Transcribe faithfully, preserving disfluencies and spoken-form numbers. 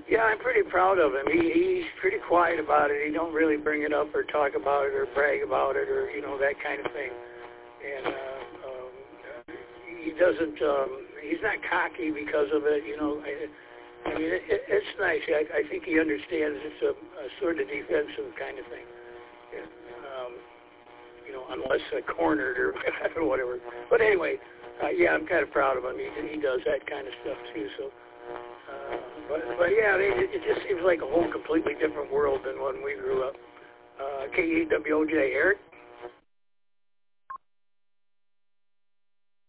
Yeah, I'm pretty proud of him. He, he's pretty quiet about it. He don't really bring it up or talk about it or brag about it or, you know, that kind of thing. And uh, um, he doesn't, um, he's not cocky because of it, you know. I, I mean, it, it's nice. I, I think he understands it's a, a sort of defensive kind of thing. Yeah. Um, you know, unless uh, cornered or whatever. But anyway, uh, yeah, I'm kind of proud of him. He, he does that kind of stuff too. So, uh, but, but yeah, it, it just seems like a whole completely different world than when we grew up. Uh, K E W O J, Eric?